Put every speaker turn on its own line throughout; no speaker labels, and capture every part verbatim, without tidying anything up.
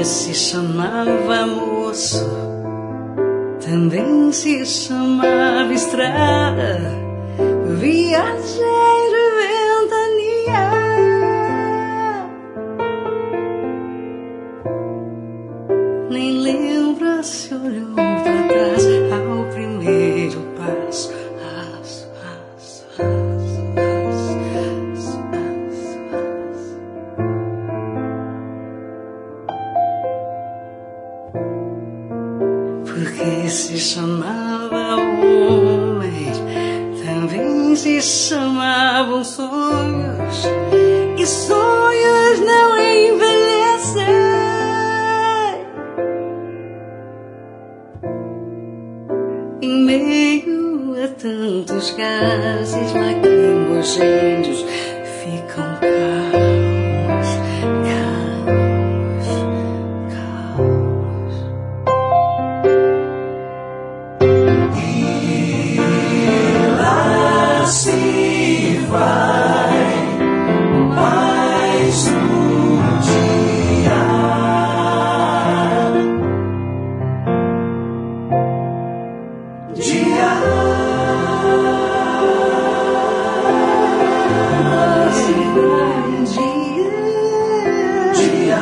se chamava moço, também se chamava estrada, viajeiro, ventania. Nem lembra se olhou para trás ao primeiro passo. As, as, as, as, as, as. Porque se chamava homem, também se chamavam sonhos, e sonhos não envelhecem. Em meio a tantos gases lacrimogêneos ficam calmos, calmos, calmos. E lá se vai mais um dia. Dia, dia,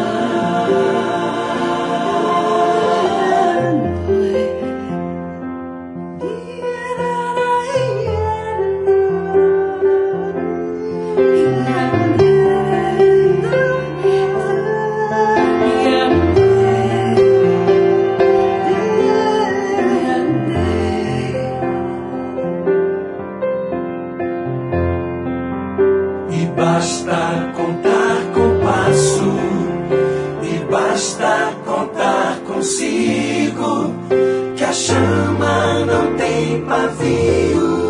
e basta contar com o passo, e basta contar consigo, que a chama não tem pavio.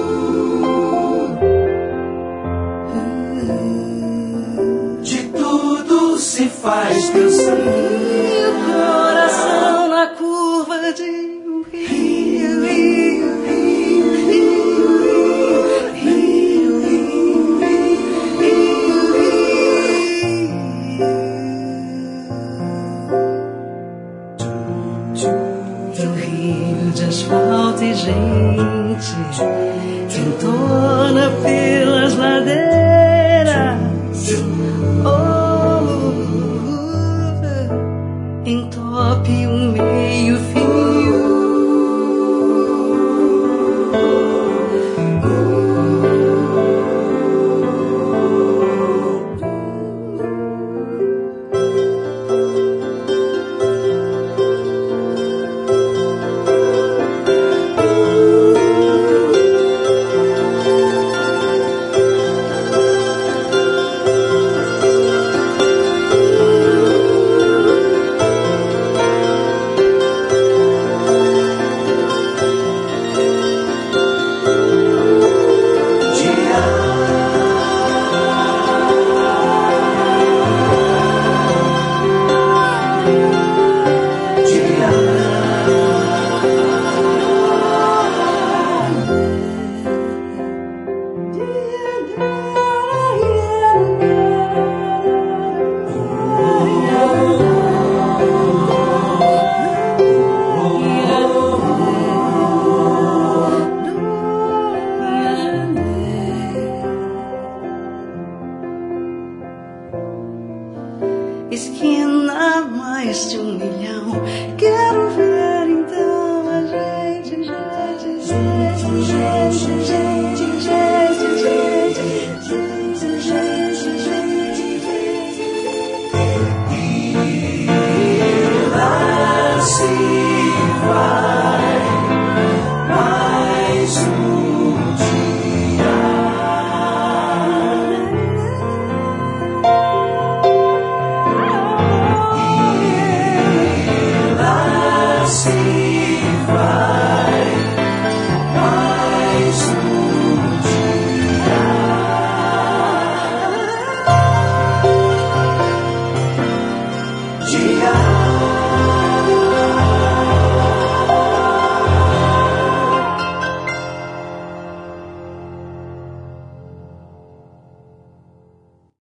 De tudo se faz canção, e o coração na curva de um rio, rio, rio, rio, rio, rio, rio, rio de asfalto e gente que entorna pelas ladeiras. Oh, entope um meio fio. Esquina mais de um milhão. Quero ver então a gente, gente, gente, gente, gente, gente, gente, gente, gente. E lá se vai mais um dia. Se vai mais um dia. Dia.